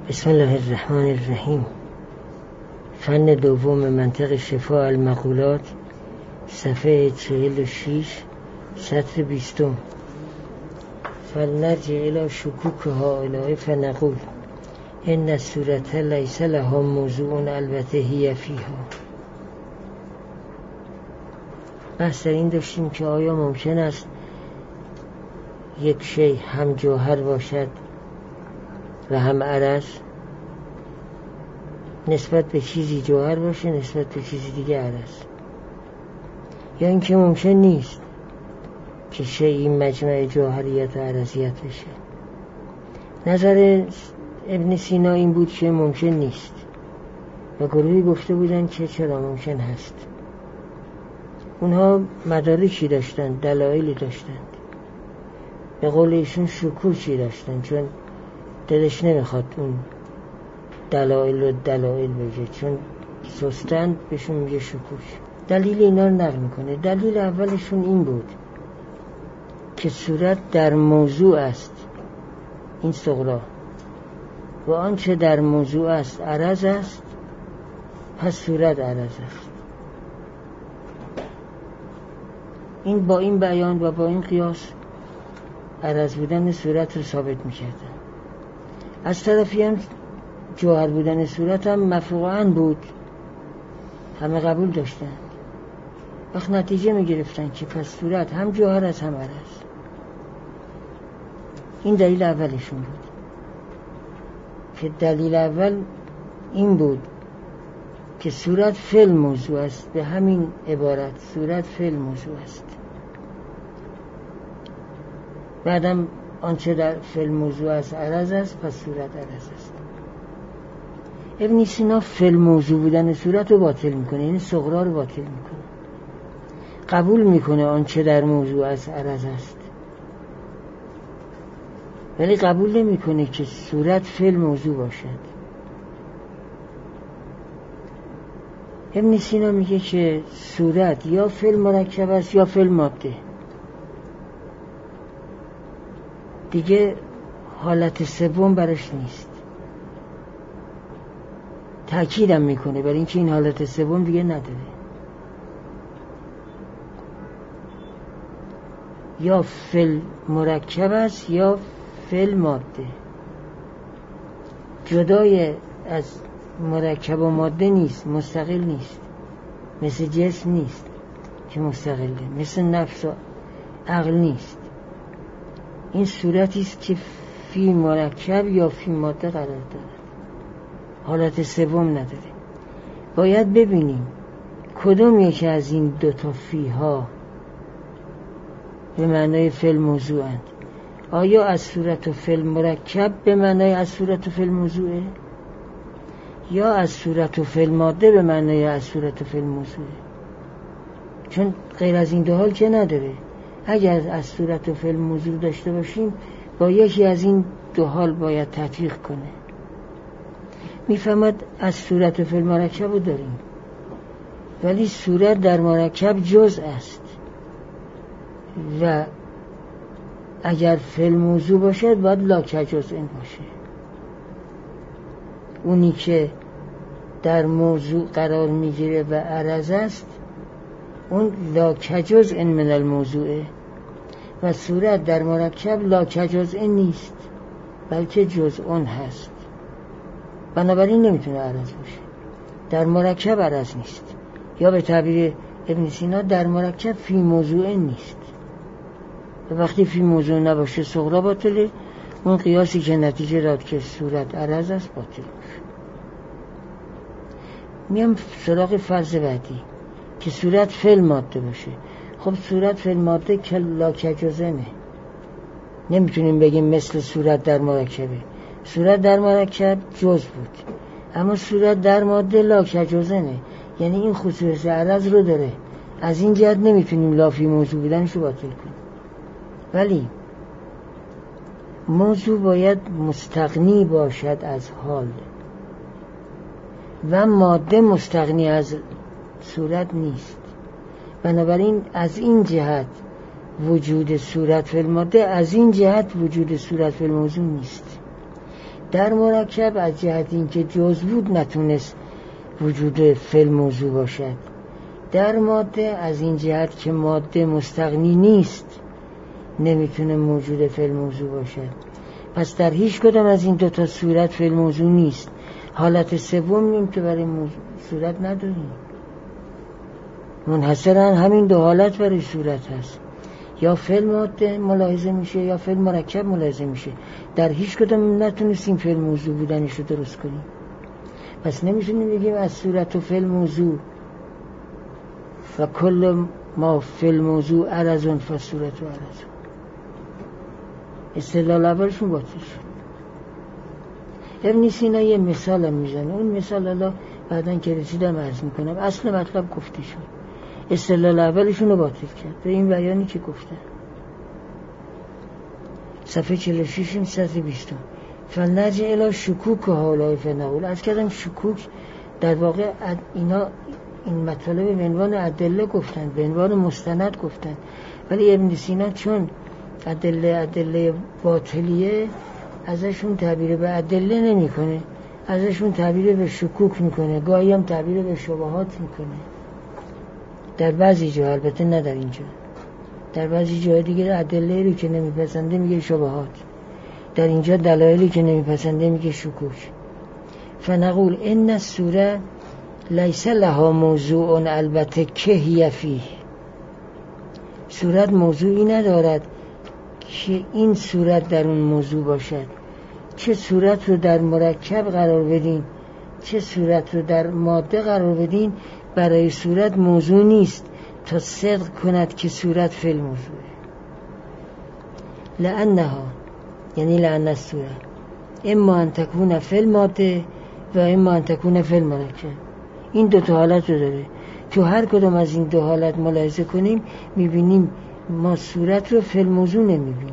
بسم الله الرحمن الرحیم. فن دوم منطق شفاء المقولات، صفحه 46، سطر 20. فلنرجع الى شکوک هؤلاء فنقول ان الصورت لیس لها موضوع البته هی فیها. بحث در این داشتیم که آیا ممکن است یک شی هم جوهر باشد و هم عرض، نسبت به چیزی جوهر باشه نسبت به چیزی دیگه عرض، یا اینکه ممکن نیست که شیئی مجمع جوهریت و عرضیت بشه. نظر ابن سینا این بود که ممکن نیست و گروهی گفته بودن که چرا ممکن هست. اونها مدارکی داشتن، دلایلی داشتن، به قول ایشون شکوکی داشتن، چون دلش نمیخواد اون دلایل بگه، چون سستند بهشون میگه شکوک. دلیل اینا رو نقل میکنه. دلیل اولشون این بود که صورت در موضوع است، این صغرا، و آنچه در موضوع است عرض است، پس صورت عرض است. این با این بیان و با این قیاس عرض بودن صورت رو ثابت میکردن. از طرفی هم جوهر بودن صورت هم مفروغاً بود، همه قبول داشتن. وقت نتیجه میگرفتن که پس صورت هم جوهر است هم عرض. این دلیل اولشون بود که دلیل اول این بود که صورت فعل موضوع است. به همین عبارت صورت فعل موضوع است. بعدم آنچه در فعل موضوع است عرض است، پس صورت عرض است. ابن سینا فعل موضوع بودن صورت رو باطل میکنه، یعنی صغرا رو باطل میکنه. قبول میکنه آنچه در موضوع است عرض است، ولی قبول نمیکنه که صورت فعل موضوع باشد. ابن سینا میگه که صورت یا فعل مرکب است یا فعل ماده. دیگه حالت سوم برش نیست. تأکیدم میکنه برای اینکه این حالت سوم دیگه نداره. یا فعل مرکب است یا فعل ماده. جدای از مرکب و ماده نیست، مستقل نیست. مثل جسم نیست که مستقله، مثل نفس و عقل نیست. این صورتی است که فی مرکب یا فی ماده قرار دارد، حالت سوم نداره. باید ببینیم کدوم یکی از این دوتا فی ها به معنای فعل موضوع اند. آیا از صورت و فعل مرکب به معنای از صورت و فعل موضوعه، یا از صورت و فعل ماده به معنای از صورت و فعل موضوعه؟ چون غیر از این دو حال که نداره. اگر از صورت و فعل موضوع داشته باشیم با یکی از این دو حال باید تطبیق کنه. میفهمد از صورت و فعل مرکب رو داریم، ولی صورت در مرکب جزء است و اگر فعل موضوع باشد باید لا کجزء باشه. اونی که در موضوع قرار میگیره و عرض است اون لا کجزء من الموضوعه، و صورت در مرکب لا کجزء نیست بلکه جزء هست. بنابراین نمیتونه عرض باشه. در مرکب عرض نیست، یا به تعبیر ابن سینا در مرکب فی موضوع نیست. و وقتی فی موضوع نباشه صغرا باطله. اون قیاسی که نتیجه داد که صورت عرض است باطل میشه. میام سراغ فرض بعدی که صورت فعل ماده باشه. خب صورت فعل ماده که لا کجزنه، نمیتونیم بگیم مثل صورت در مرکبه. صورت در مرکب جز بود، اما صورت در ماده لا کجزنه، یعنی این خصوص عرض رو داره. از این جهت نمیتونیم لا فی موضوع بودنش رو باطل کنیم. ولی موضوع باید مستغنی باشد از حال و ماده مستغنی از صورت نیست. بنابراین از این جهت وجود صورت فی الماده، از این جهت وجود صورت فی الموضوع نیست. در مرکب از جهت اینکه جز بود نتونست وجود فعل موضوع باشد. در ماده از این جهت که ماده مستغنی نیست نمیتونه موجود فعل موضوع باشد. پس در هیچ کدام از این دوتا صورت فعل موضوع نیست. حالت سوم که برای صورت نداریم، منحصرا همین دو حالت برای صورت هست، یا فعل ماده ملاحظه میشه یا فعل مرکب ملاحظه میشه. در هیچ کدام نتونستیم فعل موضوع بودنش رو درست کنیم. پس نمیتونیم بگیم از صورت و فعل موضوع و کل ما فعل موضوع عرضون فصورت و عرضون. استدلال اولشون باطل شد. ابن سینا یه مثال میزنه، اون مثال الله بعداً که رسیدم عرض میکنم. اصل مطلب گفته شد، استدلال اولشون رو باطل کرد به این بیانی که گفتن. صفحه 46 صفحه 20. فلنرجع الی شکوک هؤلاء فنقول. از کردم شکوک در واقع اینا این مطالب به عنوان ادله گفتن، به عنوان مستند گفتن، ولی ابن سینا چون ادله باطلیه ازشون تعبیر به ادله نمیکنه، ازشون تعبیر به شکوک میکنه، گاهی هم تعبیر به شبهات میکنه. در بعضی جا، البته نه در اینجا، در بعضی جای دیگه ادله رو که نمیپسنده میگه شبهات، در اینجا دلایلی که نمیپسنده میگه شکوک. فنقول ان السوره لیس لها موضوع البته که هی فیه. صورت موضوعی ندارد که این صورت در اون موضوع باشد. چه صورت رو در مرکب قرار بدین چه صورت رو در ماده قرار بدین برای صورت موضوع نیست تا صدق کند که صورت فعل موضوعه. لأنها یعنی لأن الصوره اما ان تکون فعل ماده و اما ان تکون فعل مرکب. این دو تا حالت رو داره. تو هر کدوم از این دو حالت ملاحظه کنیم میبینیم ما صورت رو فعل موضوع نمیبینیم.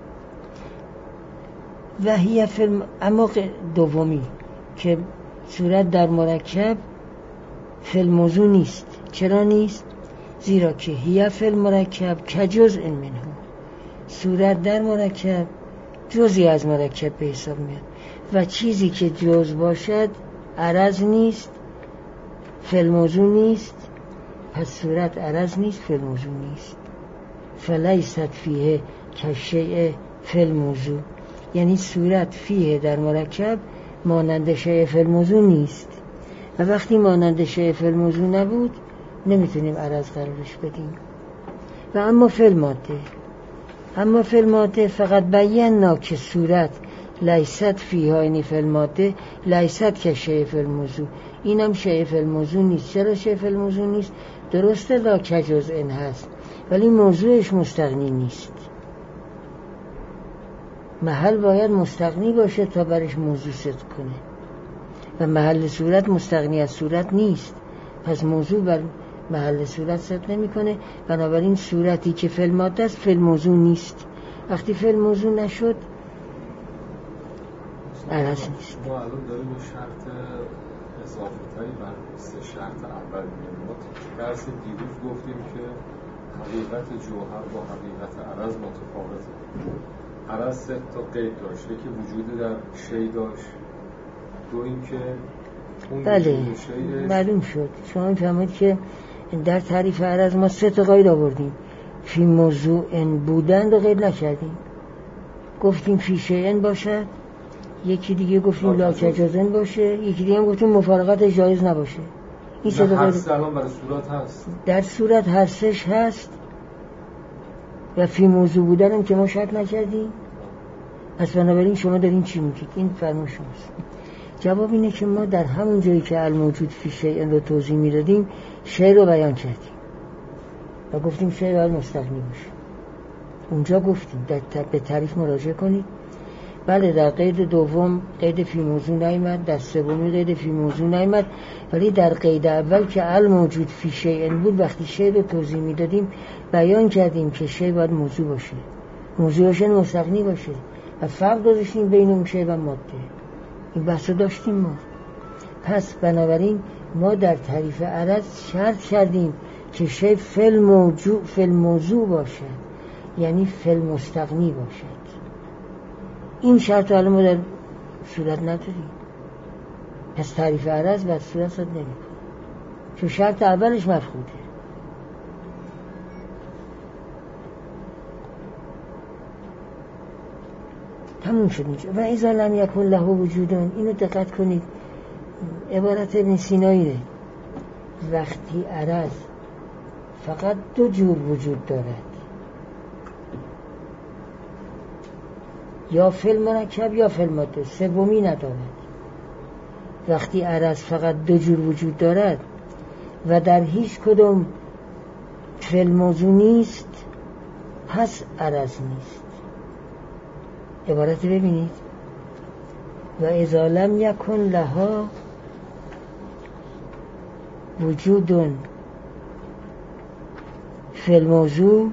و هی فعل، اما دومی که صورت در مرکب فعل موضوع نیست. چرا نیست؟ زیرا که هی فعل مرکب که جزء منه. صورت در مرکب جزئی از مرکب به حساب میاد و چیزی که جزء باشد عرض نیست، فعل موضوع نیست. پس صورت عرض نیست، فعل موضوع نیست. فلیست فیه کشیء فعل موضوع، یعنی صورت فیه در مرکب مانند شیء فعل موضوع نیست و وقتی مانند شیء فعل موضوع نبود نمیتونیم عرض قرارش بدیم. و اما فعل ماده فقط بینا که صورت لیست فیها یعنی فعل ماده لیست که شیء فعل موضوع، اینم شیء فعل موضوع نیست. چرا شیء فعل موضوع نیست؟ درسته لا که جزء این هست ولی موضوعش مستغنی نیست. محل باید مستغنی باشه تا برش موضوع صدق کنه و محل صورت مستغنی از صورت نیست، پس موضوع بر محل صورت صدق نمی کنه. بنابراین صورتی که فعل ماده است فعل موضوع نیست. وقتی فعل موضوع نشد عرض نیست. ما الان داریم شرط اضافتایی بر سه شرط اول می‌بینیم. ما درس دیروز گفتیم که حقیقت جوهر با حقیقت عرض متفاوته. عرض سه تا قید داشته که وجود در شی داشت، دو این که اون بله معلوم شد. شما فهمید که در تعریف عرض ما سه تا قید آوردیم. فی موضوع ان بودن رو قید نکردیم، گفتیم فی شیء باشد، یکی دیگه گفتیم لا کجازن باشه، یکی دیگه هم گفتیم مفارقت جایز نباشه. این سه تا قید الان برای صورت هست. در صورت هر سهش هست و فی موضوع بودن هم که ما شرط نکردیم. پس بنابراین شما دارین چی میگید؟ این فرمایش شماست. جواب اینه که ما در همون جایی که الموجود فی شیء رو توضیح میدادیم شیء رو بیان کردیم و گفتیم شیء باید مستغنی باشه. اونجا گفتیم به تعریف مراجعه کنید. بله در قید دوم قید فی موضوع نیامد، در سومی قید فی موضوع نیامد، ولی در قید اول که الموجود فی شیء بود وقتی شیء رو توضیح میدادیم بیان کردیم که شیء باید موضوع باشه، موضوع باشه مستغنی باشه و فرق گذاشتیم بین اون شیء و ماده. این بحث رو داشتیم ما. پس بنابراین ما در تعریف عرض شرط کردیم که شیء فعل موضوع باشد، یعنی فعل مستغنی باشد. این شرط رو ما در صورت نداری. پس تعریف عرض و صورت صد نمی کنه، چون شرط اولش مفقوده. تموم شد اینجا. و اذا لم یکن له وجودون، اینو دقت کنید، عبارت ابن سیناییه. وقتی عرض فقط دو جور وجود دارد، یا فی المرکب یا فی الماده، سومی ندارد. وقتی عرض فقط دو جور وجود دارد و در هیچ کدوم فی الموضوع نیست، پس عرض نیست. عبارت ببینید. و اذا لم یکن لها وجود فی الموضوع،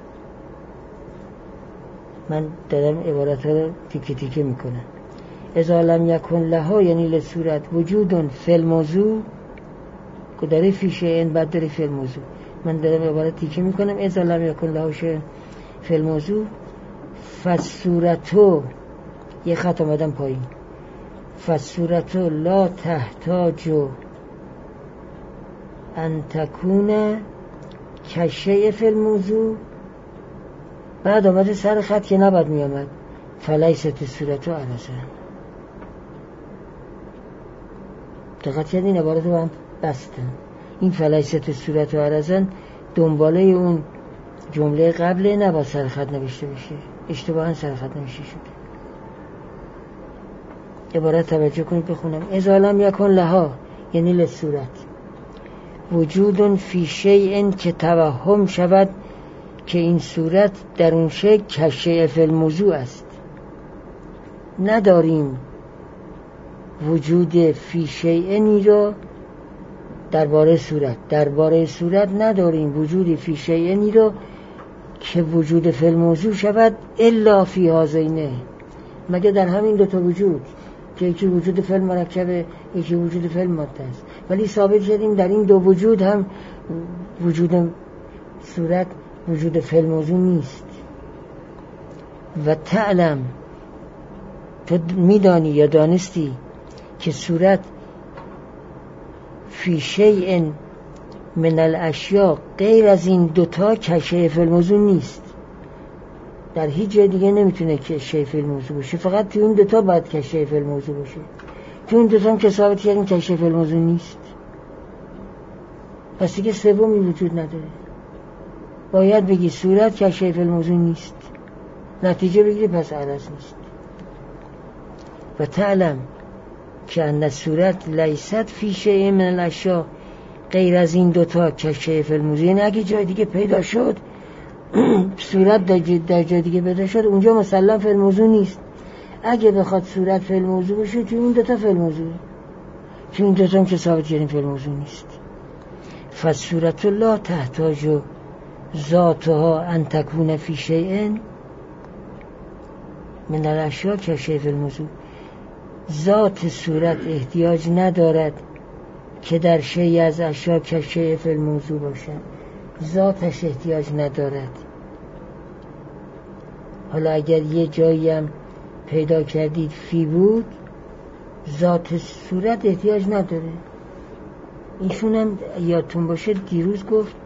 من دارم عبارت رو تیکه تیکه میکنم. اذا لم یکن لها یعنی لصورت وجود فی الموضوع، که داره فیشه این بعد داره فی الموضوع، من دارم عبارت تیکه میکنم. اذا لم یکن لها شیء فی الموضوع فالصورتو، یه خط آمدم پایین، فالصورتو لا تحتاج ان تکون کشیء فی الموضوع، بعد آمده سر خط که نباید می آمد، فلیست الصورتو عرضا. دقت کردین عبارت رو هم بستن. این فلیست الصورتو عرضا دنباله اون جمله قبله نباید سر خط نوشته بشه، اشتباها سر خط نوشته شده. عبارت توجه کنید بخونم. اذا لم یکن لها یعنی لصورت وجود فی شیء که توهم شود که این صورت در اون شیء کشیء فی الموضوع است. نداریم وجود فی شیء را درباره صورت نداریم وجود فی شیء را که وجود فی الموضوع شود الا فی هذین، مگه در همین دو تا وجود که یکی وجود فی المرکب یکی وجود فی الماده است. ولی ثابت کردیم در این دو وجود هم وجود صورت وجود فی الموضوع نیست. و تعلم، تو میدانی یا دانستی که صورت فی شیء من الاشیاء غیر از این دوتا کشیء فی الموضوع نیست. در هیچ جای دیگه نمیتونه کشیء فی الموضوع باشه، فقط تو این دوتا باید کشیء فی الموضوع باشه. تو این دوتا هم که ثابت کردیم کشیء فی الموضوع نیست، پس دیگه سومی وجود نداره. باید بگی صورت کشیء فی الموضوع نیست، نتیجه بگیری پس عرض نیست. و تعلم که ان صورت لیست فی شیء من الاشیاء غیر از این دوتا کشیء فی الموضوع، یعنی اگه جای دیگه پیدا شد صورت در جای دیگه پیدا شد اونجا مسلم فی الموضوع نیست. اگه بخواد صورت فی الموضوع باشه تو این دوتا فی الموضوع، تو این دوتا هم که ثابت کردیم فی الموضوع نیست. فالصورت لا تحتاج ذاتها ان تکون فی شیء من الاشیاء کشیء فی الموضوع، ذات صورت احتیاج ندارد که در شیء از اشیاء کشیء فی الموضوع باشد، ذاتش احتیاج ندارد. حالا اگر یه جایی هم پیدا کردید فی بود، ذات صورت احتیاج نداره. ایشون هم یادتون باشه دیروز گفت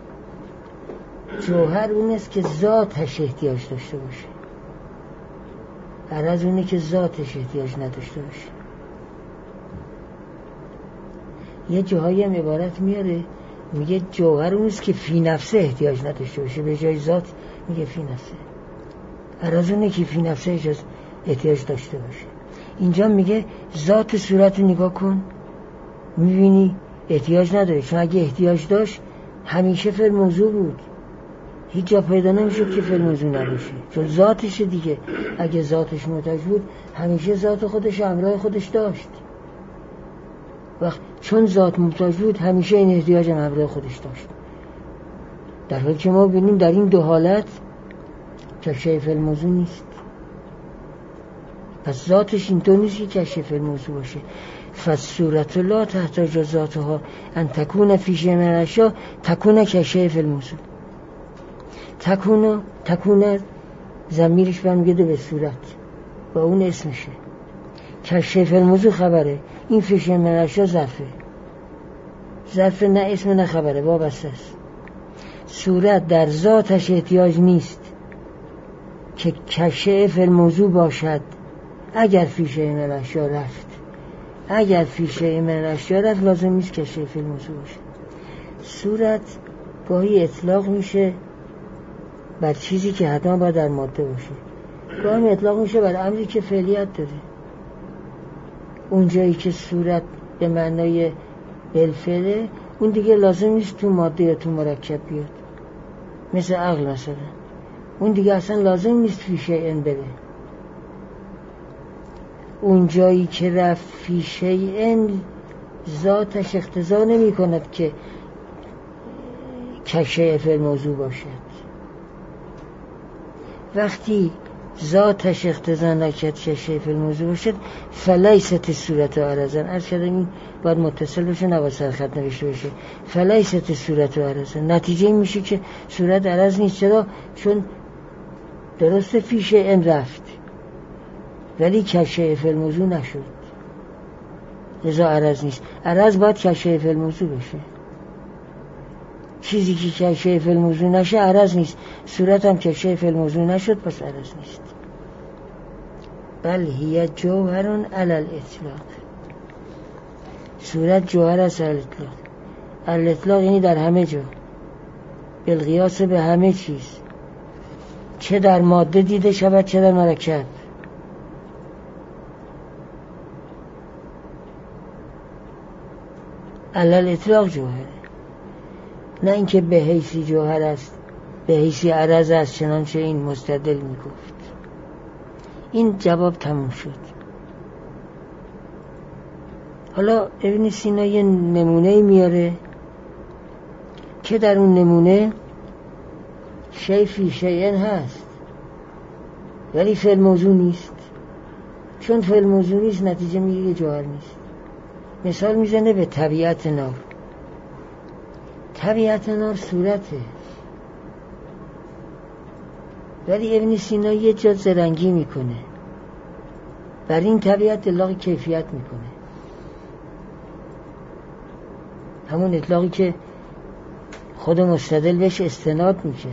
جوهر اون است که ذاتش احتیاج داشته باشه، عرض اونه که ذاتش احتیاج نداشته باشه. یه جاهایی هم عبارت میاره میگه جوهر اون است که فی نفسه احتیاج نداشته باشه، به جای ذات میگه فی نفسه، عرض اونه که فی نفسه احتیاج داشته باشه. اینجا میگه ذات صورت رو نگاه کن میبینی احتیاج نداره، چون اگه احتیاج داشت همیشه فی الموضوع بود، هیچ جا پیدا نمیشد که فی الموضوع نباشه، چون ذاتش دیگه. اگه ذاتش محتاج بود همیشه ذات خودش همراه خودش داشت، وقت چون ذات محتاج بود همیشه این احتیاج همراه خودش داشت. در حالی که ما ببینیم در این دو حالت کشیء فی الموضوع نیست، پس ذاتش این دو نیست که کشیء فی الموضوع باشه. فالصورت لا تحتاج ذاتها ان تکون فی شیء من الاشیاء تکون کشیء فی الموضوع. تکون ضمیرش برمیگرده به صورت، با اون اسمشه. کشف فی الموضوع خبره، این فیشه من الاشیا ظرف نه اسم نه خبره، وابسته است. صورت در ذاتش احتیاج نیست که کشف فی الموضوع باشد. اگر فیشه من الاشیا رفت، اگر فیشه من الاشیا رفت، لازم نیست کشف فی الموضوع باشه. صورت گاهی اطلاق میشه بر چیزی که حتما باید در ماده باشه، گاهی اطلاق میشه بر امری که فعلیت داره. اون جایی که صورت به معنای بالفعله، اون دیگه لازم نیست تو ماده یا تو مرکب بیاد. مثل عقل مثلا، اون دیگه اصلا لازم نیست فیشه این بره. اون جایی که رفت فیشه این، ذاتش اقتضا نمی کند که کشف فی الموضوع باشد. وقتی ذاتش اقتضا نکرد کشف فی الموضوع باشد، فلیست صورت عرضا. عرض کردم این باید متصل باشه، نباید سرخط نوشته باشه. فلیست صورت عرضا، نتیجه این میشه که صورت عرض نیست. چرا؟ چون درست فیشه این رفت ولی کشف فی الموضوع نشد، لذا عرض نیست. عرض باید کشف فی الموضوع بشه. چیزی که کشف فی الموضوع نشه عرض نیست. صورت هم کشف فی الموضوع نشد، پس عرض نیست. بل هی جوهر علی الاطلاق. صورت جوهر است علی الاطلاق. علی الاطلاق یعنی در همه جا، بالقیاس به همه چیز، چه در ماده دیده شود چه در مرکب. علی الاطلاق جوهره، نه اینکه به حیثی جوهر است، به حیثی عرض است چنانچه این مستدل میگفت. این جواب تموم شد. حالا ابن سینا یه نمونه میاره که در اون نمونه شیء فی شیء هست ولی فی الموضوع نیست. چون فی الموضوع نیست، نتیجه میگه جوهر نیست. مثال میزنه به طبیعت نار. طبیعت نار صورته، ولی ابن سینا یه جا زرنگی میکنه، بر این طبیعت اطلاق کیفیت میکنه. همون اطلاقی که خود مستدل بهش استناد میکرد،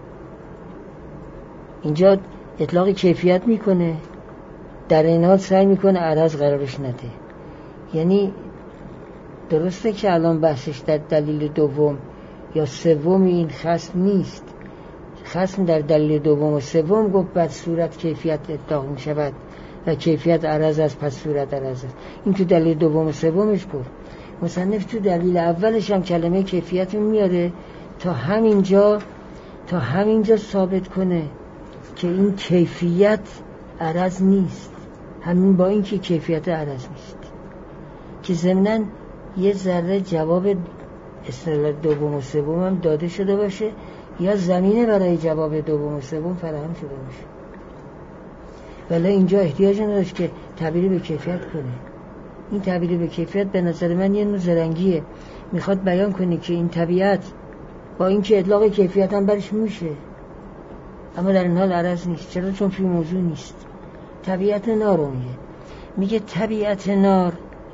اینجا اطلاق کیفیت میکنه، در این حال سعی میکنه عرض قرارش نده. یعنی درسته که الان بحثش در دلیل دوم یا سوم این خصم نیست. خصم در دلیل دوم و سوم گفت بعد صورت کیفیت اطلاق می شود و کیفیت عرض است، پس صورت عرض است. این تو دلیل دوم و سومش گفت. مصنف تو دلیل اولش هم کلمه کیفیت میاره تا همینجا ثابت کنه که این کیفیت عرض نیست. همین با این که کیفیت عرض نیست، که ضمناً یه ذره جواب اصطلاح دوم و سوم هم داده شده باشه یا زمینه برای جواب دوم و سوم فراهم شده باشه، ولی اینجا احتیاج نداشت که تعبیری به کیفیت کنه. این تعبیری به کیفیت به نظر من یه نوع زرنگیه، میخواد بیان کنه که این طبیعت با این که اطلاق کیفیت هم برش میشه، اما در این حال عرض نیست. چرا؟ چون فی موضوع نیست. طبیعت نار رو میگه طبیعت نار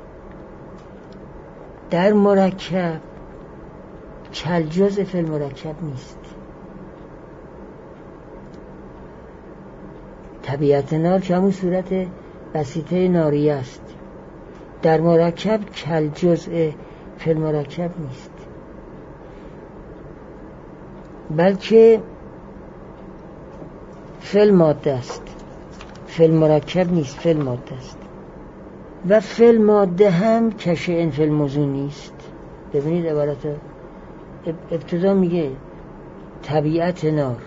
در مرکب کالجزء فی المرکب نیست. طبیعت نار که همون صورت بسیطه ناری است، در مرکب کالجزء فی المرکب نیست، بلکه فی الماده است. فی المرکب نیست، فی الماده است. و فی الماده هم کشیء فی الموضوع نیست. ببینید عبارت ابتدا میگه طبیعت نار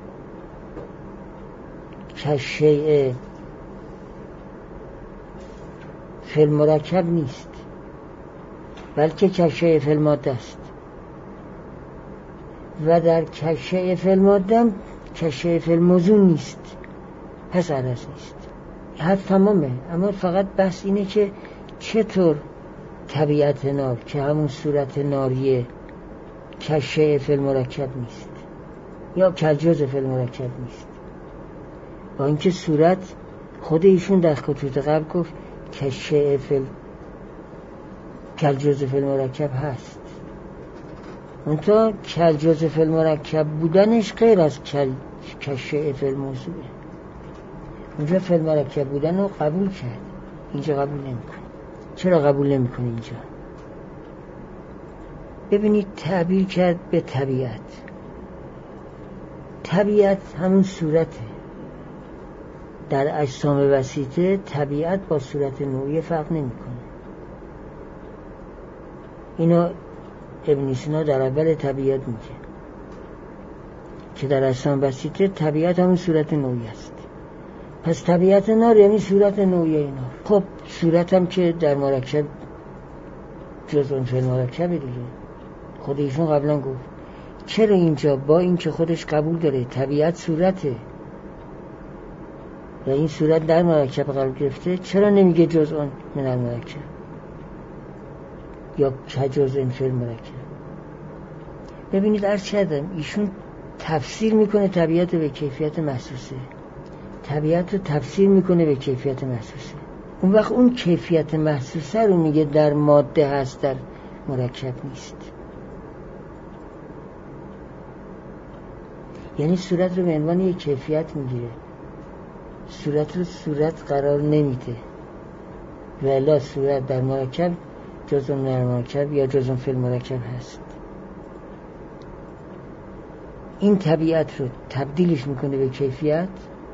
کشیء فی المرکب نیست، بلکه کشیء فی الماده است. و در کشیء فی الماده هم کشیء فی الموضوع نیست، پس عرض نیست. حرف تمامه، اما فقط بحث اینه که چطور طبیعت نار که همون صورت ناریه کشیء فی المرکب نیست یا کالجزء فی المرکب نیست، با اینکه صورت خود ایشون در خطوط قبل گفت کشیء کالجزء فی المرکب هست. منتها کالجزء فی المرکب بودنش غیر از کشیء فی الموضوع. اونجا فی المرکب بودن رو قبول کرد، اینجا قبول نمیکنه. چرا قبول نمیکنه اینجا؟ ببینید تعبیر کرد به طبیعت. طبیعت همون صورته. در اجسام وسیطه طبیعت با صورت نوعی فرق نمیکنه. اینو ابن سینا در اول طبیعت میگه که در اجسام وسیطه طبیعت همون صورت نوعی است. پس طبیعت نار یعنی صورت نوعی اینا. خب صورت هم که در مرکب جزء فی المرکب دیگه. خود ایشون قبلا گفت چرا اینجا با این که خودش قبول داره طبیعت صورته و این صورت در مرکب قرار گرفته، چرا نمیگه جزء من المرکب یا کجزء فی المرکب؟ ببینید عرض کردم ایشون تفسیر میکنه طبیعت رو به کیفیت محسوسه، طبیعت رو تفسیر میکنه به کیفیت محسوسه. اون وقت اون کیفیت محسوسه رو میگه در ماده هست، در مرکب نیست. یعنی صورت رو به عنوان یک کیفیت میگیره، صورت رو صورت قرار نمیده. ولی صورت در مرکب جزء من المرکب یا جزء فی المرکب هست. این طبیعت رو تبدیلش میکنه به کیفیت.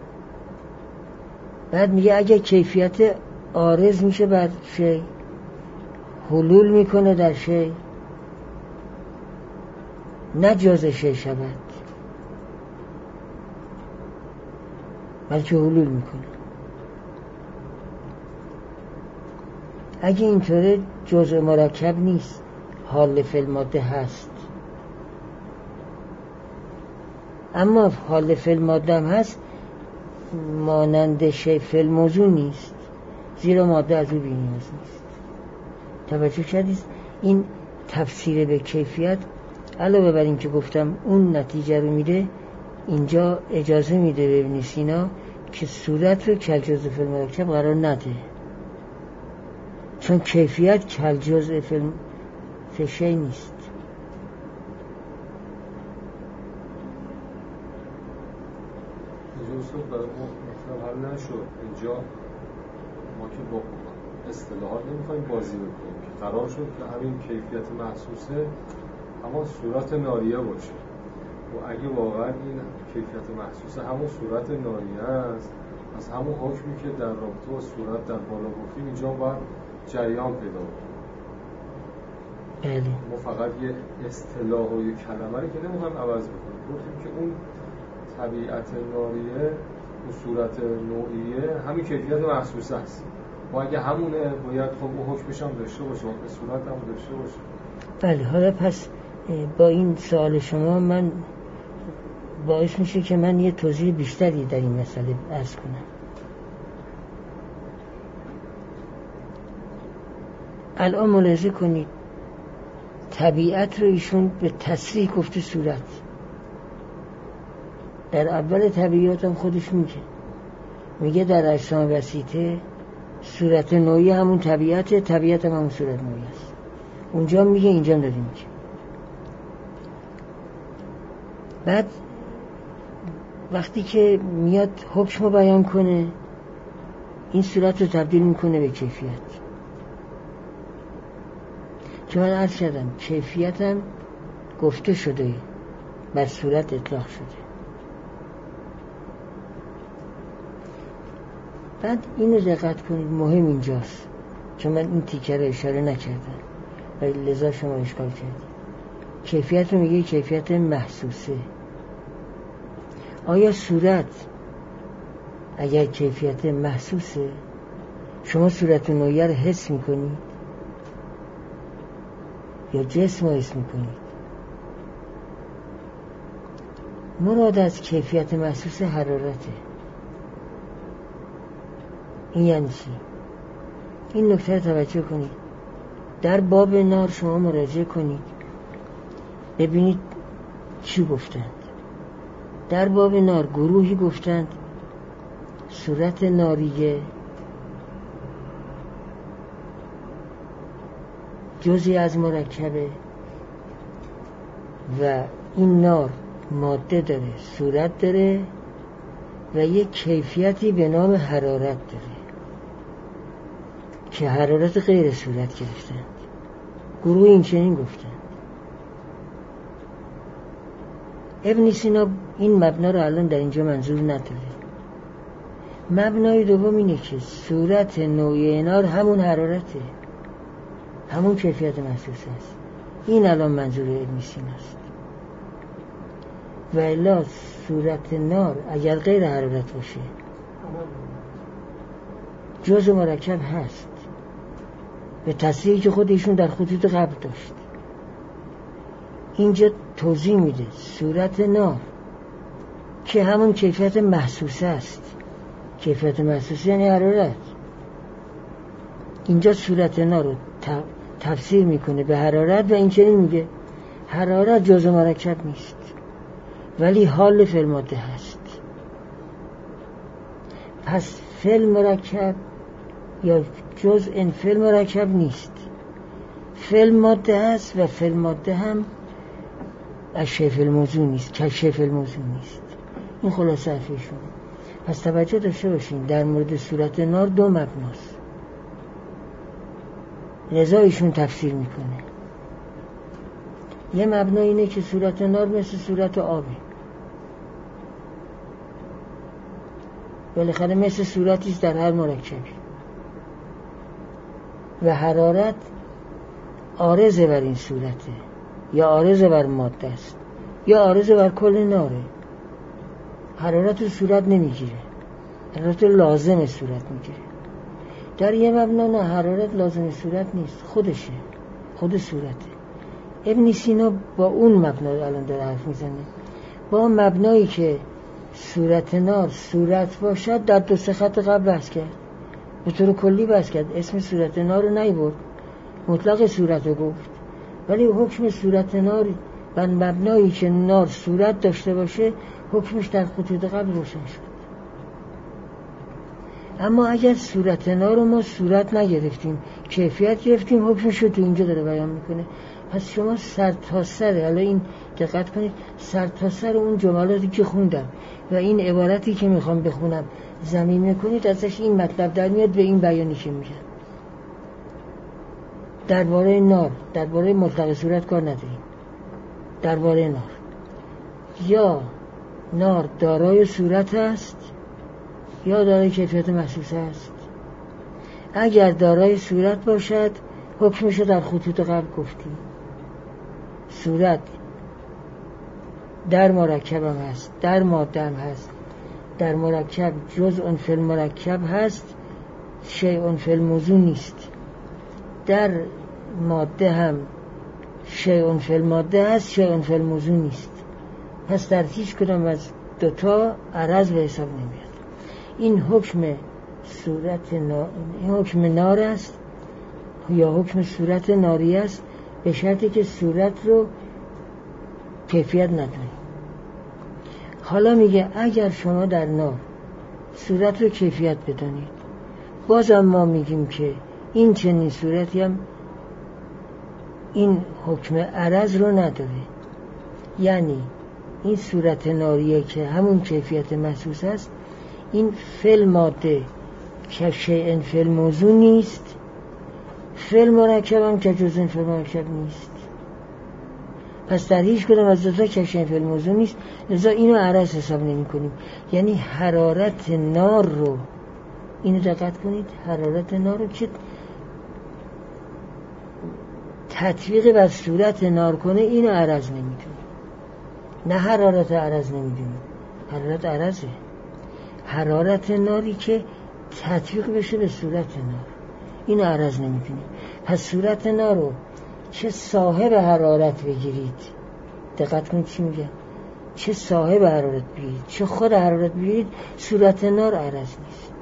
بعد میگه اگه کیفیت عارض میشه بر شی، حلول میکنه در شی، نه جزء شی شود بلکه حلول میکنه. اگه اینطوره جزء مرکب نیست، حال فی الماده هست. اما حال فی الماده هم هست، مانند شی فی الموضوع نیست، زیرا ماده از او بی نیاز نیست. توجه کردید؟ این تفسیر به کیفیت علاوه بر این که گفتم اون نتیجه رو میده، اینجا اجازه میده به ابن سینا که صورت رو کالجزء فی المرکب قرار نده، چون کیفیت کالجزء فی شی نیست. اینجا برای ما مطلب حل نشد. اینجا ما که با اصطلاحات نمیخوایم بازی بکنیم که قرار شد که همین کیفیت محسوسه اما صورت ناریه باشه. و اگه واقعا این کیفیت محسوسه همون صورت ناریه است، از همون حکمی که در رابطه با صورت در بالا گفتیم اینجا باید جریان پیدا کنیم. ما فقط یه اصطلاح و یه کلمه رو که نمیخوایم عوض بکنیم. گفتیم که اون طبیعت ناریه و صورت نوعیه همین کیفیت محسوسه است. و اگه همونه باید خب اون حکمش هم داشته باشه و صورت هم داشته باشه. بله. حالا پس با این سوال شما من باعث میشه که من یه توضیح بیشتری در این مسئله عرض کنم. الان ملاحظه کنید طبیعت رو ایشون به تصریح گفته صورت. در اول طبیعت هم خودش میگه در اجسام وسیطه صورت نوعی همون طبیعت هم همون صورت نوعی است. اونجا میگه اینجا هم داره میگه. بعد وقتی که میاد حکم رو بیان کنه این صورت رو تبدیل میکنه به کیفیت. که من عرض کردم کیفیت هم گفته شده بر صورت اطلاق شده. بعد اینو دقت کنید، مهم اینجاست چون من این تیکه رو اشاره نکردم و لذا شما اشکال کردید. کیفیت رو میگه کیفیت محسوسه. آیا صورت اگر کیفیت محسوسه شما صورت نوعیه رو حس میکنید یا جسم رو حس میکنید؟ مراد از کیفیت محسوس حرارته. این یعنی چی؟ این نکته رو توجه کنید. در باب نار شما مراجعه کنید ببینید چی گفتند. در باب نار گروهی گفتند صورت ناریه جزئی از مرکبه و این نار ماده داره، صورت داره و یک کیفیتی به نام حرارت داره که حرارت غیر صورت گرفتند. گروه این چنین گفتند. ابن سینا این مبنا رو الان در اینجا منظور نداره. مبنای دوم اینه که صورت نوعی نار همون حرارته، همون کیفیت محسوس است. این الان منظور ابن سیناست. و الا صورت نار اگر غیر حرارت باشه جزء مرکب هست، به تصریحی که خود ایشون در خطوط قبل داشت. اینجا توضیح میده صورت نار که همون کیفیت محسوس است. کیفیت محسوس یعنی حرارت. اینجا صورت نار رو تفسیر میکنه به حرارت و این چنین میگه حرارت جزء مرکب نیست ولی حال فی الماده هست. پس فی المرکب یا جزء فی المرکب نیست، فی الماده هست و فی الماده هم اشیاء فی الموضوع نیست، کشیء فی الموضوع نیست. این خلاصه حرفشون. پس توجه داشته باشین در مورد صورت نار دو مبناست، لذا ایشون تفسیر میکنه. یه مبنا اینه که صورت نار مثل صورت آبه، بالاخره مثل صورتیست در هر مرکبی و حرارت عارضه بر این صورته، یا عارضه بر ماده است یا عارضه بر کل ناره. حرارت رو صورت نمیگیره، حرارت لازم صورت میگیره. در یه مبنا نه، حرارت لازم صورت نیست، خودشه، خود صورته. ابن سینا با اون مبنا الان داره حرف میزنه، با مبنایی که صورت نار صورت باشد در دو سه خط قبل بحث کرد، به طور کلی بحث کرد، اسم صورت نار رو نیبرد، مطلق صورت رو گفت، ولی حکم صورت نار بر مبنایی که نار صورت داشته باشه حکمش در خطوط قبل روشن شد. اما اگر صورت نار رو ما صورت نگرفتیم، کیفیت گرفتیم، حکمش رو تو اینجا داره بیان میکنه. پس شما سر تا سر، حالا این دقت کنید، سر تا سر اون جملاتی که خوندم و این عبارتی که میخوام بخونم زمینه کنید، ازش این مطلب در میاد به این بیانی که میگن. درباره نار، درباره مطلق صورت کار نداریم. درباره نار، یا نار دارای صورت است یا دارای کیفیت محسوس است. اگر دارای صورت باشد حکمش رو در خطوط قبل گفتیم. صورت در مرکب هم هست، در ماده هم هست. در مرکب جزء فی المرکب هست، شیء فی الموضوع نیست. در ماده هم شیء فی الماده هست، شیء فی الموضوع نیست. پس در هیچ کدام از دوتا عرض به حساب نمیاد. این حکم صورت نار، این حکم نار است یا حکم صورت ناری است، به شرطی که صورت رو کیفیت ندونی. حالا میگه اگر شما در نار صورت رو کیفیت بدونید، بازم ما میگیم که این چنین صورتی هم این حکم عرض رو نداره. یعنی این صورت ناریه که همون کیفیت محسوس است، این فعل ماده که شیء فی الموضوع نیست، فعل مرکب هم که جزء فی المرکب نیست. پس در هیچ کدام از دو تا که شیء فی الموضوع نیست، لذا اینو عرض حساب نمی کنیم. یعنی حرارت نار رو، اینو دقت کنید، حرارت نار رو که تطبیق بر صورت نار کنه اینو عرض نمی کنیم. نه حرارت عرض نمی کنیم، حرارت عرضه. حرارت ناری که تطبیق بشه به صورت نار، اینو عرض نمی کنیم. پس صورت نار رو چه صاحب حرارت بگیرید، دقت کنید چی میگه، چه صاحب حرارت بگیرید چه خود حرارت بگیرید، صورت نار عرض نیست.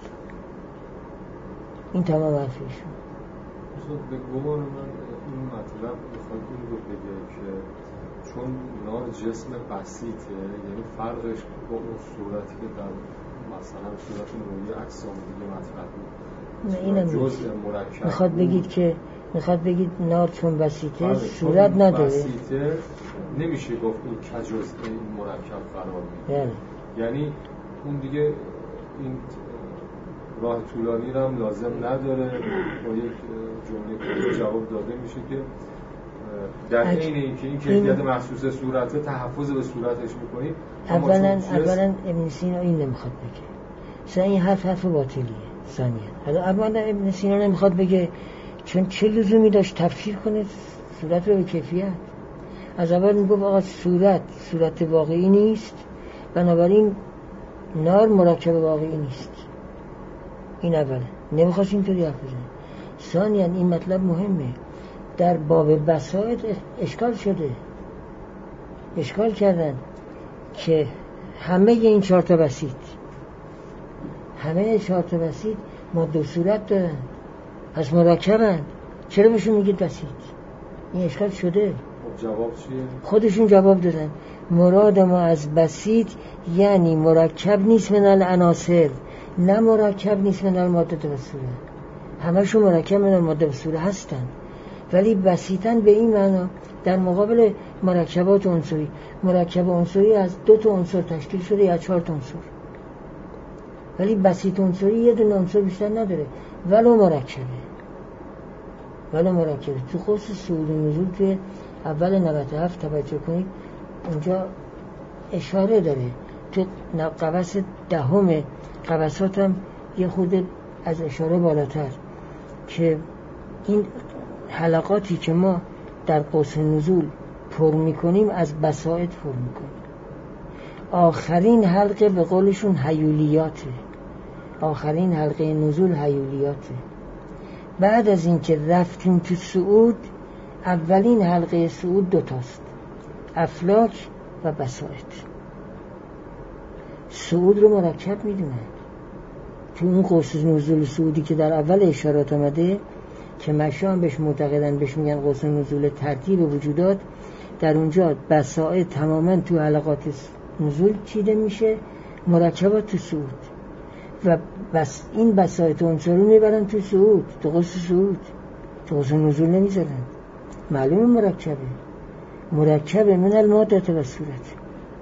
این تمام حرفشون. به گمان من این مطلب میخواد این رو بگه که چون نار جسم بسیطه، یعنی فرقش با اون صورتی که در مثلا صورت نوعی اجسام دیگه مطرح بود، اینم جزء مرکب میخواد بگید که میخواد بگید نار چون بسیطه صورت نداره. بسیطه نمیشه گفت اون کجزء این مرکب قرار میده. یعنی اون دیگه این راه طولانی رو هم لازم نداره. با یک جمله جواب داده میشه که در عین اینکه این کیفیت محسوس صورته تحفظ به صورتش میکنید. اولا ابن سینا این نمیخواد بگه، مثلا این حرف باطلیه. ثانیاً حالا اولا ابن سینا نمیخواد بگه چون چه لزومی داشت تفسیر کنه صورت رو به کیفیت. از اول میگفت آقا صورت واقعی نیست، بنابراین نار مرکب واقعی نیست. این اوله، نمیخواست اینطوری حرف بزنه. ثانیاً این مطلب مهمه، در باب بساط اشکال کردن که همه این 4 تا بسیط ماده و صورت دارن، پس مرکبن، چرا بهشون میگید بسیط؟ این اشکال شده. جواب چیه؟ خودشون جواب دادن مراد ما از بسیط یعنی مرکب نیست من العناصر، نه مرکب نیست من الماده و صورت. همشون مرکب من الماده و صورت هستن، ولی بسیطن به این معنا در مقابل مرکبات عنصری. مرکب عنصری از 2 تا عنصر تشکیل شده یا 4 تا عنصر، ولی بسیط عنصری یه دونه عنصر بیشتر نداره ولو مرکبه. تو خصوص صعود و نزول توی اول 97 توجه کنید، اونجا اشاره داره. تو قوس 10 قوسات هم یه خود از اشاره بالاتر که این حلقاتی که ما در قوس نزول پر میکنیم از بساط پر میکنیم. آخرین حلقه به قولشون هیولیاته، آخرین حلقه نزول هیولیاته. بعد از این که رفتیم تو صعود، اولین حلقه صعود 2 تاست، افلاک و بساط. صعود رو مرکب میدونن. تو اون قوس نزول صعودی که در اول اشارات آمده که مشان بهش معتقدن، بهش میگن قوس نزول ترتیب وجودات، در اونجا بساط تماما تو حلقات نزول چیده میشه، مرکبات تو صعود، و بس این بساط عنصری میبرن تو صعود، تو قوس صعود، تو قوس نزول نمیذارن. معلومه مرکبه من الماده و صورت.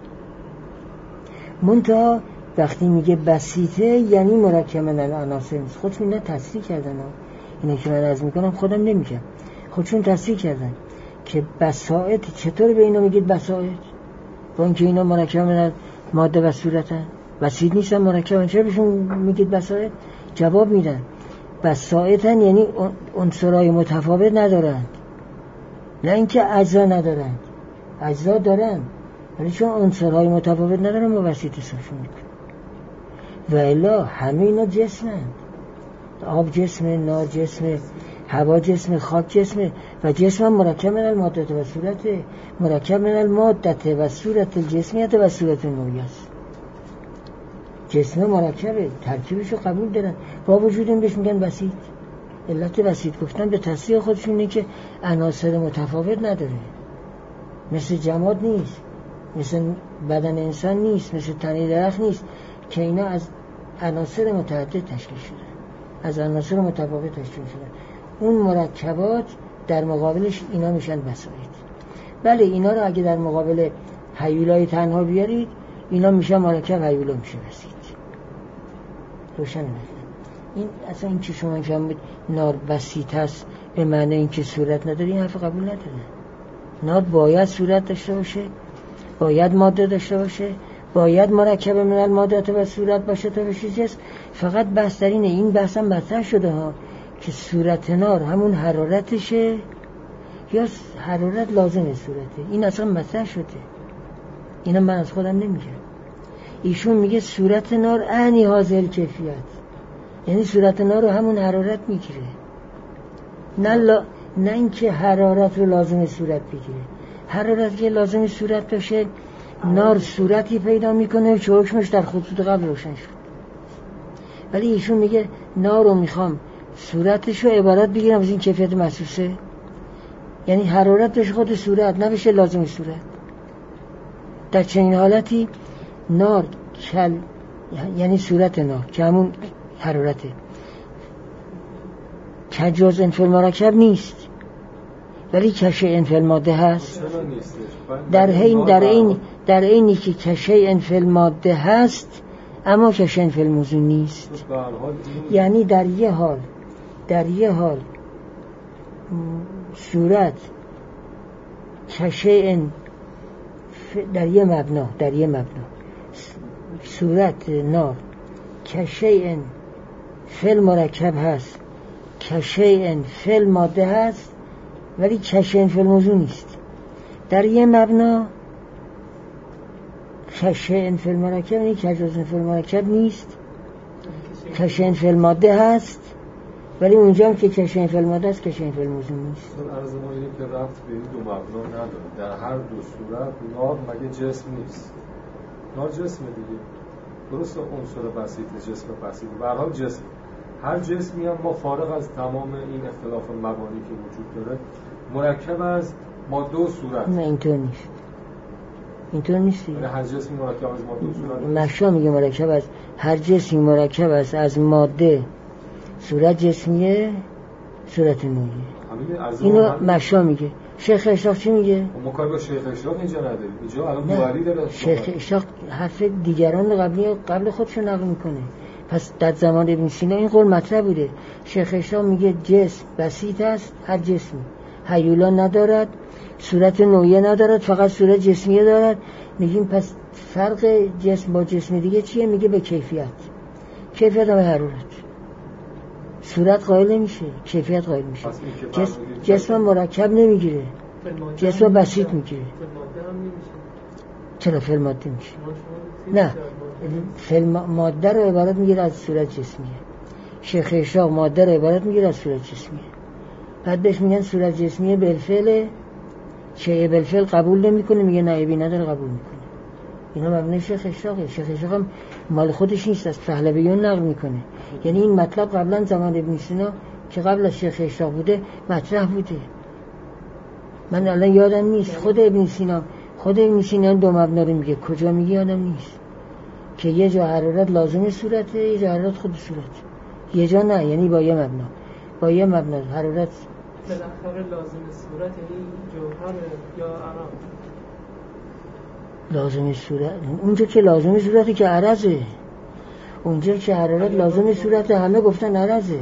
منتها وقتی میگه بسیطه یعنی مرکب من العناصر نیست. خودشون اینا تصریح کردن، اینه که من عرض میکنم خودم نمیگم، خودشون تصریح کردن که بساط. چطور به اینا میگید بساط؟ با اینکه اینا مرکب من ماده و صورتن، بسیط نیستن، مرکبن، چرا بهشون میگید بساط؟ جواب میدن بساطن یعنی عنصرهای متفاوت ندارن، نه اینکه اجزا ندارن، اجزا دارن ولی چون عنصرهای متفاوت ندارن ما بسیط حسابشون میکنیم. و الا همه اینا جسمن، آب جسمه، نار جسمه، هوا جسمه، خاک جسمه، و جسم هم مرکب من الماده و صورت، مرکب من الماده و صورت الجسمیت و صورت النوعی است. جسم مرکبه، ترکیبشو قبول دارن، با وجود این بهش میگن بسیط. علت بسیط گفتن به تصریح خودشونه که عناصر متفاوت نداره، مثل جماد نیست، مثل بدن انسان نیست، مثل تنه درخت نیست که اینا از عناصر متعدد تشکیل شده، از عناصر متفاوت تشکیل شده. اون مرکبات در مقابلش اینا میشن بساط. بله اینا رو اگه در مقابل هیولای تنها بیارید، اینا میشن مرکب، هیولا میشه بسیط. روشن مثلا این اصلا این که شما فرمودید نار بسیط است به معنی اینکه صورت نداره، این حرف قبول نداره. نار باید صورت داشته باشه، باید ماده داشته باشه، باید مرکب من الماده و صورت باشه تا بشه جسم. فقط بحث در اینه، این بحث هم مطرح شده ها که صورت نار همون حرارتشه یا حرارت لازم صورته. این اصلا مطرح شده، اینا من از خودم نمیگم. ایشون میگه صورت نار اعنی حاضر کیفیت، یعنی صورت نار رو همون حرارت میگیره، نه اینکه حرارت رو لازم صورت بگیره. حرارت که لازم صورت باشه، نار صورتی پیدا میکنه که حکمش در خطوط قبل روشن شد. ولی ایشون میگه نار رو میخوام صورتش رو عبارت بگیرم از این کیفیت محسوسه، یعنی حرارت بشه خود صورت، نبشه لازم صورت. در چنین حالتی نار یعنی صورت نار که همون حرارته، کجزء فی المرکب نیست ولی کشیء فی الماده هست. در عینی که کشیء فی الماده هست اما کشیء فی الموضوع نیست. یعنی در یه حال صورت کشیء در یه مبنا صورت نار کشیء فی المرکب هست، کشیء فی الماده هست ولی کشیء فی الموضوع نیست. در یه مبنا کشیء فی المرکب یعنی کجزء فی المرکب نیست، کشیء فی الماده هست ولی اونجا هم که کشیء فی الماده است کشیء فی الموضوع نیست. عرض ما اینه که رفت به این دو مبنا نداره. در هر دو صورت نار مگه جسم نیست؟ نار جسم دیگه، درسته عنصر بسیط جسم بسیط به هر حال جسم. هر جسمی هم ما فارغ از تمام این اختلاف مبانی که وجود داره مرکب از ماده و صورت. نه اینطور نیست. یعنی هر جسمی مرکب از ماده و صورت. مشا میگه مرکب از هر جسمی مرکب است از ماده، صورت جسمیه، صورت نوعیه. اینو مشا میگه. شیخ اشراق چی میگه؟ ما کاری با شیخ اشراق اینجا نداریم. اینجا الان بواری داره. شیخ اشراق حرف دیگران قبل خودشو نقل میکنه. پس در زمان ابن سینا این قول مطرح بوده. شیخ اشراق میگه جسم بسیط است، هر جسمی هیولا ندارد، صورت نوعیه ندارد، فقط صورت جسمیه دارد. میگیم پس فرق جسم با جسم دیگه چیه؟ میگه به کیفیت هم حرارت. صورت قائل نمیشه، کیفیت قائل میشه. جسم مرکب نمیگیره، جسم بسیط میگیره. چرا فی الماده میشه؟ نه، فی ماده رو عبارت میگیره از صورت جسمیه. شیخ اشراق ماده رو عبارت میگیره از صورت جسمیه. بعد بهش میگن صورت جسمیه بالفعل، شیء بالفعل قبول نمیکنه، میگه نایبی نداره قبول میکنه. اینا مبنای شیخ اشراقه. شیخ اشراق هم مال خودش نیست، از پهلویون نقل میکنه. یعنی این مطلب قبلا زمان ابن سینا که قبل از شیخ اشراق بوده مطرح بوده. من الان یادم نیست خود ابن سینا دو مبنا رو میگه، کجا میگه یادم نیست، که یه جا حرارت لازم صورته، یه جا حرارت خود صورت، یه جا نه. یعنی با یه مبنا حرارت بالاخره لازم صورت یعنی جوهر یا عرض. لازم صورت اونجا که لازم صورتی که عرضه، اونجا که حرارت لازم صورت همه گفتن عرضه.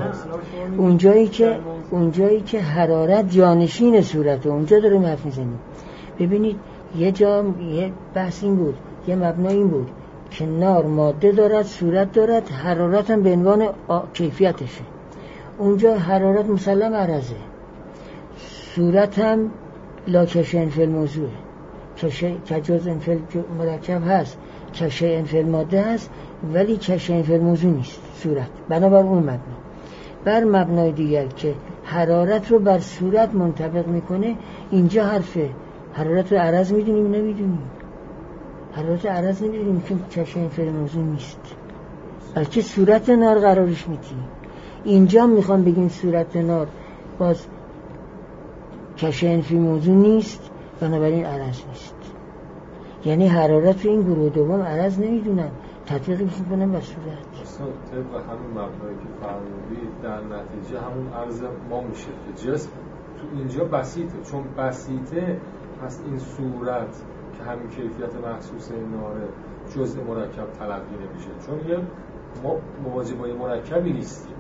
اونجایی که حرارت جانشین صورته اونجا داریم حرف میزنیم. ببینید یه بحث این بود، یه مبنا این بود که نار ماده دارد، صورت دارد، حرارت هم به عنوان کیفیتشه. اونجا حرارت مسلم عرضه، صورت هم لا کشیء فی الموضوع، کجزء فی المرکب هست، کشیء فی الماده هست ولی کشیء فی الموضوع نیست صورت. بنابر اون مبنا. بر مبنای دیگر که حرارت رو بر صورت منطبق میکنه، اینجا حرارت رو عرض میدونیم نمیدونیم، حرارت عرض نمیدونیم که کشیء فی الموضوع نیست، بلکه صورت نار قرارش میدیم. اینجا میخوام بگیم صورت نار باز کشیء فی الموضوع نیست، بنابراین عرض نیست. یعنی حرارت رو این گروه دوم عرض نمیدونن، تطبیقش میکنن بر صورت. طبق همون مبنایی که فرمودید در نتیجه همون عرض ما میشه که جسم تو اینجا بسیطه، چون بسیطه پس این صورت که همین کیفیت محسوس ناره جزء مرکب تلقی نمیشه، چون یه ما مواجه با یه مرکبی نیستیم.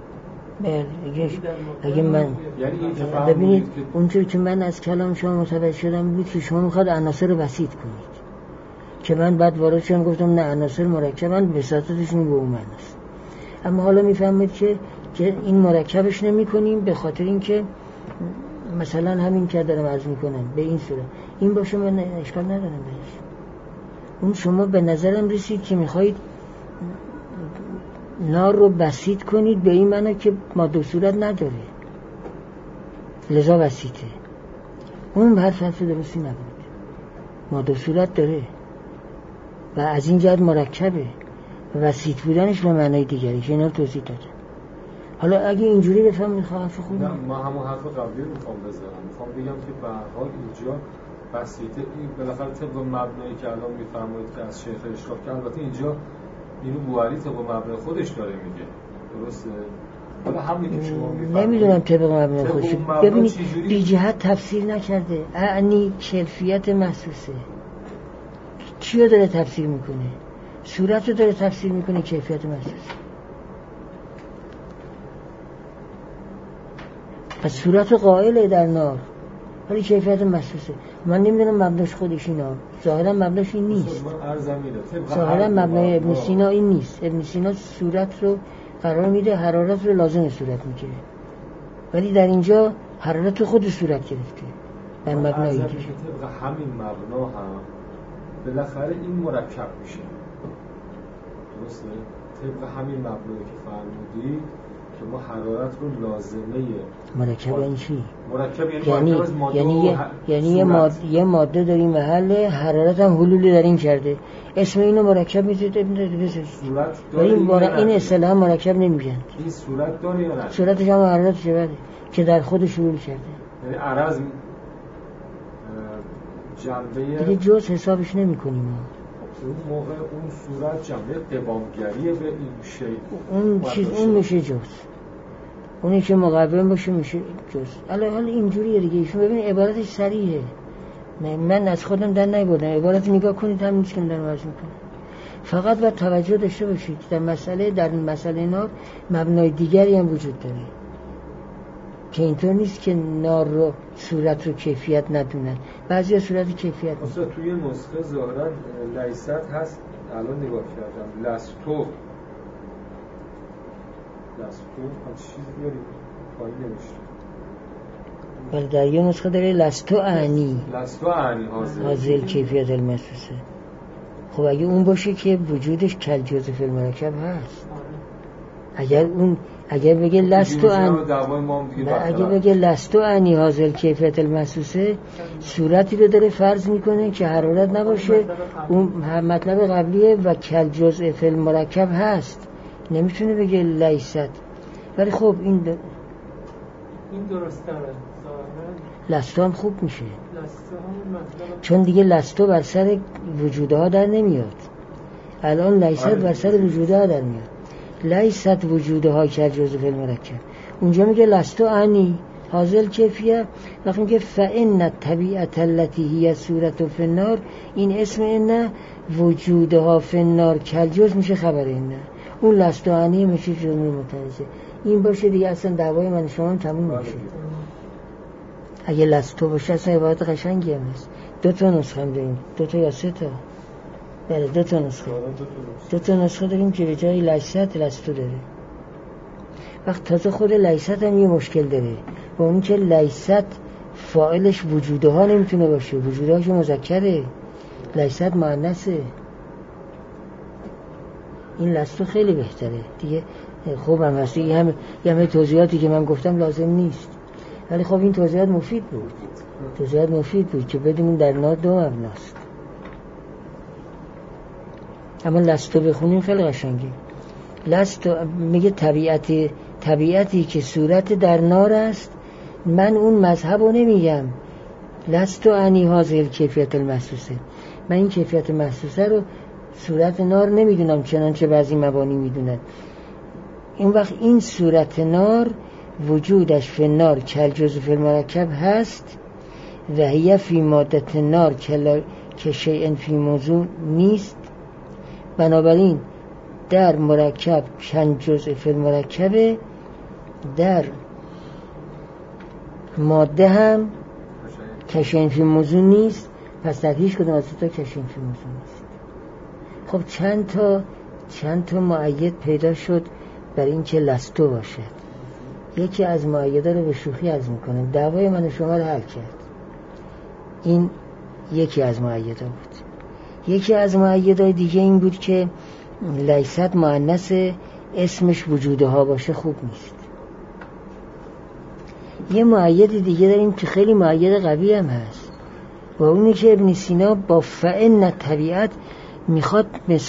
اگه من ببینید اونجوری که من از کلام شما متوجه شدم بود که شما میخواد عناصر رو بسیط کنید، که من بعد وارد شدم گفتم نه عناصر مرکبن، بساطتشون به اون معناست. اما حالا میفهمید که این مرکبش نمی کنیم به خاطر اینکه مثلا همین که دارم عرض میکنم به این صورت این باشه، من اشکال ندارم بهش. اون شما به نظرم رسید که میخواید نار رو بسیط کنید به این معنی که ماده و صورت نداره لذا بسیطه. اون حرف درستی نبود، ماده و صورت داره و از این جهت مرکبه و بسیط بودنش به معنای دیگریش. اینا رو توضیح داده. حالا اگه اینجوری بفهمید حرف خوبه. ما همون حرف قبلی رو میخوام بزنم، میخوام بگم که به هر حال اینجا بسیطه این بالاخره طبق مبنایی که الان میفرمایید که از شیخ اشراق، که البته اینجا اینو بواری طبق مبنای خودش داره میگه، درسته؟ حالا همین که شما میفرمایید نمیدونم طبق مبنای خودش. ببینید بی جهت تفسیر نکرده، اعنی کیفیت محسوسه. چیو داره تفسیر میکنه؟ صورت رو داره تفسیر میکنه، کیفیت محسوسه. پس صورت قائله در نار، ولی کیفیت محسوسه. من نمیدونم مبناش خودش اینا، ظاهرا مبناش این نیست. ظاهرا مبنای ابن سینا این نیست. ابن سینا صورت رو قرار میده، حرارت رو لازم صورت میگیره، ولی در اینجا حرارت رو خود صورت گرفته در مبنای دیگه. طبق همین مبنا هم بالاخره این مرکب میشه، درسته؟ طبق همین مبنایی که فرمودید که ما حرارت رو لازمه مرکب این چی؟ مرکب یعنی یه ماده داریم محل حرارت هم حلولی در این کرده، اسم اینو مرکب میذارید بذارید. این اصطلاحا مرکب نمیگن. این صورت داره یا نه؟ صورتش هم حرارت شده که در خودش حلول کرده، یعنی عرض جنبه دیگه جز حسابش نمی کنیم. اون موقع اون صورت جنبه قوامگریه به این شیء، اون چیز اون میشه جز، اونی که مقابل باشه میشه جز. حالا اینجوریه دیگه. ایشون ببینید عبارتش صریحه، من از خودم در نمیبردم، عبارت نگاه کنید هم نیست که من دارم عرض میکنم. فقط باید توجه داشته باشید در مسئله نار مبنای دیگری هم وجود داره که اینطور نیست که نار رو صورت رو کیفیت ندونن، بعضی صورت کیفیت اصلا توی نسخه ظاهرا لیست هست، الان نگاه کردم لستو هم چیز بیاریم پایین نمیشه، ولی در یه نسخه داره لستو اعنی حاضر کیفیت المحسوسه. خب اگه اون باشه که وجودش کل جزء فی المرکب هست، اگر بگه لستو اعنی حاضر کیفیت المحسوسه، صورتی رو داره فرض میکنه که حرارت نباشه، اون مطلب قبلیه و کل جزء فی المرکب هست، نمیتونه بگه لیست. ولی خب این درسته لستو هم خوب میشه، چون دیگه لستو بر سر وجودها در نمیاد. الان لیست بر سر وجودها در میاد. لیست وجودها که جزء فی المرکب، اونجا میگه لستو عنی حاصل کیفیه. وقتی میگه فإن طبیعت التي هي صورت فی النار، این اسم این وجودها فی النار کل جزء میشه خبر این، اون لستو عنی میشه جمله متعارضه. این باشه دیگه اصلا دعوای من شما تموم میشه. اگه لستو باشه اصلا عبارت قشنگی هم هست. 2 نسخه هم داریم، 2 یا 3 تا. بله 2 نسخه. 2 نسخه داریم که به جای لیست لستو داره. وقت تازه خود لیست هم یه مشکل داره، با اون که لیست فاعلش وجودها نمیتونه باشه، وجودها که مذکره، لیست مؤنثه. این لستو خیلی بهتره دیگه. خوبم هست یه همه توضیحاتی که من گفتم لازم نیست، ولی خب این توضیحات مفید بود که بدونیم در نار 2 مبناست. اما لستو بخونیم خیلی قشنگه. لستو میگه طبیعتی که صورت در نار است، من اون مذهب رو نمیگم. لستو عنی حاضر کیفیت المحسوسه، من این کیفیت محسوسه رو صورت نار نمیدونم چنانچه بعضی مبانی میدونن. این وقت این صورت نار وجودش فی النار کل جزء فی المرکب هست و هی فی ماده نار که شیء فی موضوع نیست، بنابراین در مرکب کل جزء فی المرکب، در ماده هم که شیء فی موضوع نیست. پس در هیچ کدوم از تا که شیء فی موضوع نیست. خب چند تا مؤید پیدا شد برای این که لستو باشد. یکی از مؤیدا رو به شوخی عرض میکنم، دعوای من و شما رو حل کرد. این یکی از مؤیدا بود. یکی از مؤیدای دیگه این بود که لیست مؤنث، اسمش وجودها باشه خوب نیست. یه مؤید دیگه داریم که خیلی مؤید قوی هم هست، با اونی که ابن سینا با فإن طبیعت میخواد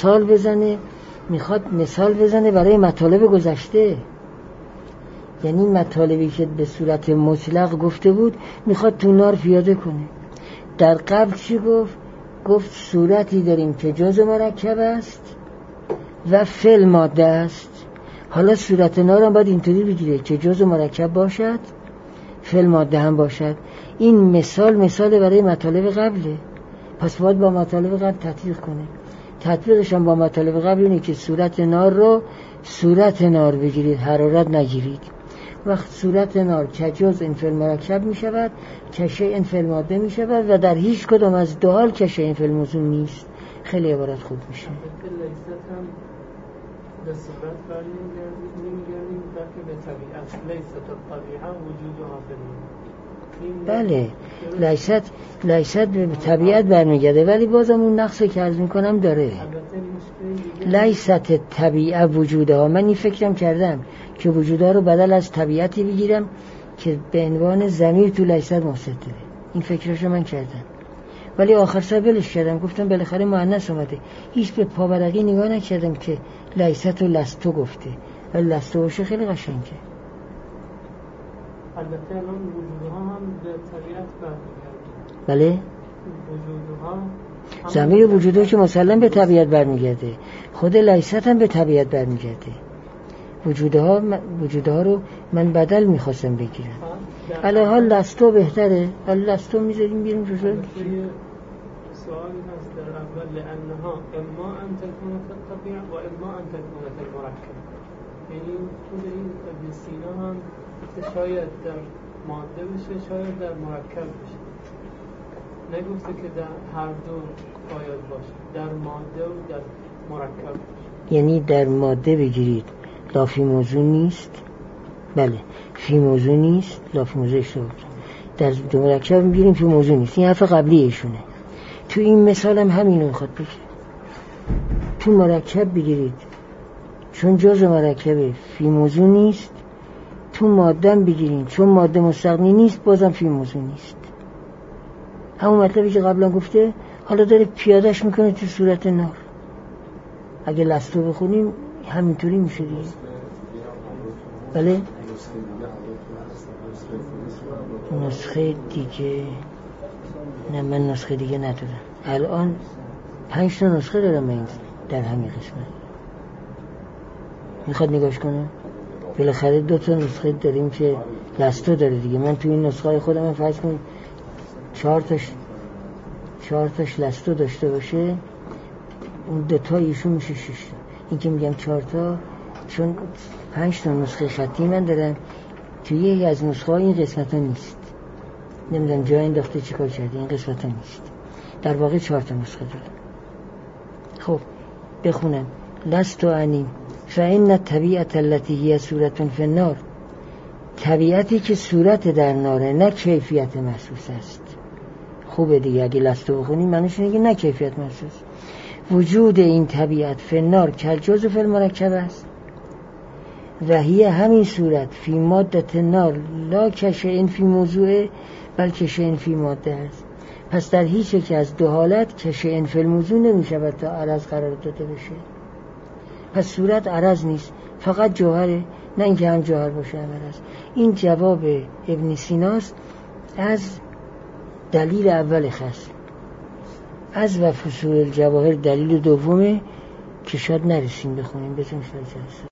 مثال بزنه برای مطالب گذشته. یعنی مطالبی که به صورت مطلق گفته بود میخواد تو نار پیاده کنه. در قبل چی گفت صورتی داریم که جزء مرکب است و فعل ماده است، حالا صورت نار هم باید اینطوری بگیره که جزء مرکب باشد، فعل ماده هم باشد. این مثال برای مطالب قبله، پس باید با مطالب قبل تطبیق کنه. تطبیقش هم با مطالب قبل اینه که صورت نار رو صورت نار بگیرید، حرارت نگیرید. وقت صورت نار که جزء این فعل مرکب می شود، که شیء فعل ماده می شود و در هیچ کدام از دو حال که شیء فعل موضوع نیست. خیلی عبارت خوب میشه. به صورت برمیگردیم بلکه به طبیعت. لیست الطبیعه وجودها فی بله، لیست به طبیعت برمیگرده، ولی بازم اون نقصی که عرض میکنم داره. لیست طبیعه وجودها، من این فکرم کردم که وجودها رو بدل از طبیعتی بگیرم که به عنوان ضمیر تو لیست موصوف داره. این فکرشو من کردم، ولی آخر سر بلش کردم، گفتم بالاخره مؤنث اومده. هیچ به پاورقی نگاه نکردم که لیست و لستو گفته، ولی لستو باشه خیلی قشنگه. البته الان وجودها هم به طبیعت برمیگرده. بله؟ وجودها ضمیر وجودها که مسلم به طبیعت برمیگرده، خود لیست هم به طبیعت برمیگرده. وجودها رو من بدل میخواستم بگیرم. الان حال لستو بهتره، حال لستو میذاریم بیرون جزء. سوالی هست در اول لأنها اما ان تكون في الطبيعة و اما ان تكون في المركب. یعنی خود این ابن سینا هم شاید در ماده بشه، شاید در مرکب بشه. نگفته که در هر دو باید باشه، در ماده و در مرکب باشه. یعنی در ماده بگیرید لا فی موضوع نیست، بله فی موضوع نیست، لا فی موضوع اشتباه، در دو مرکب میگیریم فی موضوع نیست. این حرف قبلی ایشونه. تو این مثال هم همینو میخواد بگه. تو مرکب بگیرید چون جزء مرکبه فی موضوع نیست، تو ماده هم بگیرید چون ماده مستغنی نیست بازم فی موضوع نیست. همون مطلبی که قبلا گفته حالا داره پیادش میکنه تو صورت نار. اگه لستو بخونیم همینطوری میشه دیگه. بله؟ نسخه دیگه نه، من نسخه دیگه ندارم. الان 5 تا نسخه دارم من در همین قسمت. میخواد نگاش کنم؟ بالاخره 2 تا نسخه داریم که لستو داره دیگه. من تو این نسخه خودم فرض کنم 4 تاش لستو داشته باشه، اون 2 تا ایشون میشه 6 تا. این که میگم 4 تا چون 5 تا نسخه خطی من دارم، توی یکی از نسخه ها این قسمت ها نیست. نمیدونم جای انداخته چی کار کرده، این قسمت ها نیست. در واقع 4 تا نسخه دارم. خب بخونم. لستو عنیم فإن الطبیعت التي هي صورت فی النار، طبیعتی که صورت در ناره نه کیفیت محسوس است. خوبه دیگه اگه لستو بخونیم معنیش اینه که نه کیفیت محسوس. وجود این طبیعت فی النار که جزء فی المرکب است و هی همین صورت فی ماده نار لا کشئن فی موضوع بل کشئن فی ماده است. پس در هیچ یک از دو حالت کشئن فی الموضوع نمی شود تا عرض قرار داده بشه. پس صورت عرض نیست، فقط جوهره، نه اینکه هم جوهر باشه هم عرض. این جواب ابن سیناست از دلیل اول خصم. از و فصول الجواهر دلیل دومه که شاید نرسیم بخونیم، بزنیم شاید جلسه.